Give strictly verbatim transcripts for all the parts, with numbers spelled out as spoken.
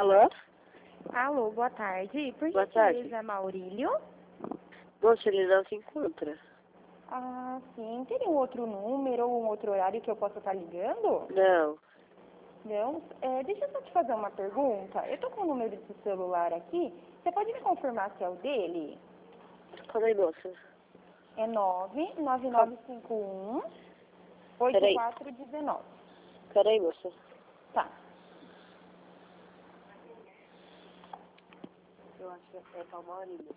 Alô? Alô, boa tarde. Por Boa tarde. gentileza, Maurílio? Moça, ele não se encontra. Ah, sim. Teria um outro número ou um outro horário que eu possa estar ligando? Não. Não? É, deixa eu só te fazer uma pergunta. Eu tô com o número de celular aqui. Você pode me confirmar se é o dele? Calma aí, moça. É nove nove nove cinco um oito quatro um nove. Peraí, moça. Tá. Eu acho que é pra Maurílio.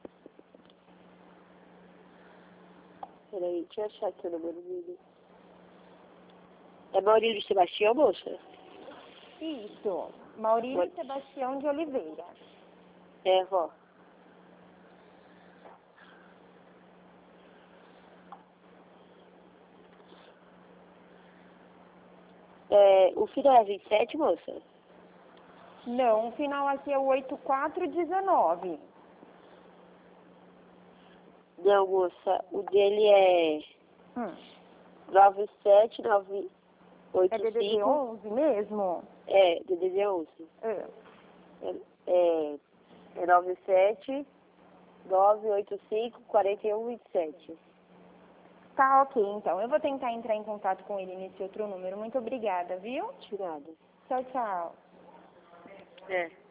Peraí, deixa eu achar aqui o número dele. É Maurílio Sebastião, moça? Isso. Maurílio Oi. Sebastião de Oliveira. É, vó. É, o final é vinte e sete, moça? Não, o final aqui é o oito quatro um nove. Não, moça. O dele é Hum. nove sete nove oito É D D D cinco. onze mesmo? É, D D D onze. É. É, é, é nove sete nove oito cinco quatro um vinte e sete. Tá, ok, então. Eu vou tentar entrar em contato com ele nesse outro número. Muito obrigada, viu? Tirada. Tchau, tchau. É.